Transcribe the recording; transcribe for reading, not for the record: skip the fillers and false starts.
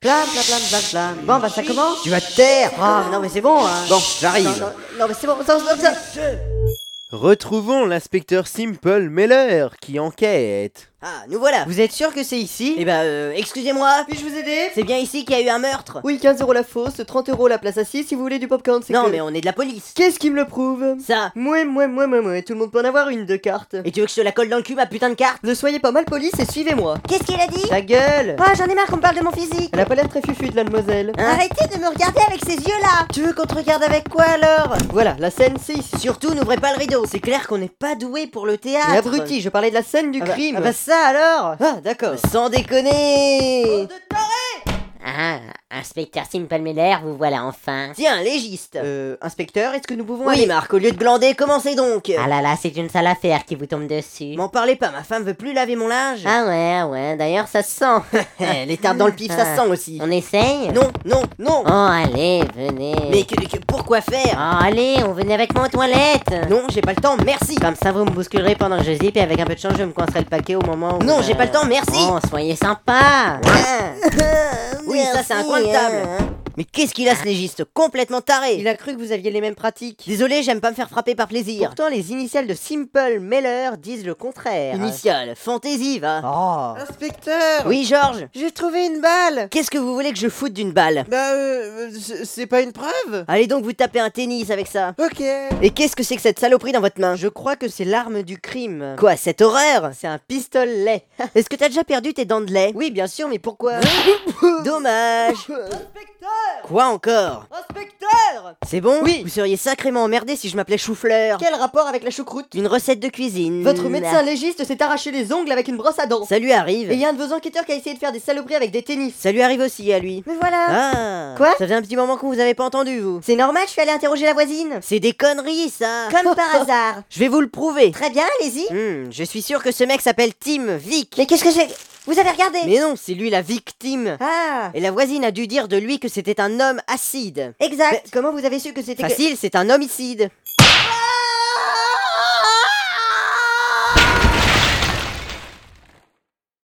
Blam blam blam blam blam. Bon bah ça commence. Tu vas te taire. Ah non mais c'est bon hein. Bon, j'arrive. Non mais c'est bon, ça. Retrouvons l'inspecteur Simple Meller qui enquête. Ah, nous voilà. Vous êtes sûr que c'est ici? Eh ben, excusez-moi. Puis-je vous aider? C'est bien ici qu'il y a eu un meurtre? Oui, 15€ la fosse, 30€ la place assise si vous voulez du popcorn, c'est Non, que... mais on est de la police. Qu'est-ce qui me le prouve? Ça. Mouais, tout le monde peut en avoir une de carte. Et tu veux que je te la colle dans le cul, ma putain de carte? Ne soyez pas mal police et suivez-moi. Qu'est-ce qu'il a dit? Ta gueule! Oh, j'en ai marre qu'on me parle de mon physique. Elle a pas l'air très fufute, la demoiselle. Hein? Arrêtez de me regarder avec ces yeux-là. Tu veux qu'on te regarde avec quoi alors? Voilà, la scène c'est ici. Surtout, n'ouvrez pas le rideau. C'est clair qu'on n'est pas doué pour le théâtre. Mais abruti, je parlais de la scène du Ah bah- crime. Ah bah ça alors? Ah, d'accord. Sans déconner. Ah, inspecteur Simple Meller, vous voilà enfin. Tiens, légiste. Inspecteur, est-ce que nous pouvons Oui, aller... Marc, au lieu de glander, commencez donc. Ah là là, c'est une sale affaire qui vous tombe dessus. M'en parlez pas, ma femme veut plus laver mon linge. Ah ouais, d'ailleurs ça se sent. Les tartes dans le pif, ça se sent aussi. On essaye? Non. Oh, allez, venez. Mais pourquoi faire? Oh, allez, on venait avec moi aux toilettes. Non, j'ai pas le temps, merci. Comme ça, vous me bousculerez pendant que je zippe et avec un peu de chance, je me coincerai le paquet au moment où... Non, j'ai pas le temps, merci. Oh, soyez sympa. Oui, ça c'est un coin de table. Mais qu'est-ce qu'il a ce légiste? Complètement taré. Il a cru que vous aviez les mêmes pratiques. Désolé, j'aime pas me faire frapper par plaisir. Pourtant, les initiales de Simple Meller disent le contraire. Initial, fantaisie, va. Oh. Inspecteur. Oui, Georges. J'ai trouvé une balle. Qu'est-ce que vous voulez que je foute d'une balle? C'est pas une preuve. Allez donc vous taper un tennis avec ça. Ok. Et qu'est-ce que c'est que cette saloperie dans votre main? Je crois que c'est l'arme du crime. Quoi, cette horreur? C'est un pistolet. Est-ce que t'as déjà perdu tes dents de lait? Oui, bien sûr, mais pourquoi? Dommage. Quoi encore? Inspecteur! C'est bon? Oui. Vous seriez sacrément emmerdé si je m'appelais Chou-Fleur. Quel rapport avec la choucroute? Une recette de cuisine. Votre médecin légiste s'est arraché les ongles avec une brosse à dents. Ça lui arrive. Et il y a un de vos enquêteurs qui a essayé de faire des saloperies avec des tennis. Ça lui arrive aussi à lui. Mais voilà. Ah. Quoi? Ça fait un petit moment que vous avez pas entendu, vous. C'est normal, je suis allée interroger la voisine. C'est des conneries, ça. Comme par hasard. Je vais vous le prouver. Très bien, allez-y. Je suis sûr que ce mec s'appelle Tim Vic. Mais qu'est-ce que j'ai... Vous avez regardé? Mais non, c'est lui la victime. Ah, Et la voisine a dû dire de lui que c'était un homme acide. exact. Mais comment vous avez su que c'était... Facile, c'est un homicide.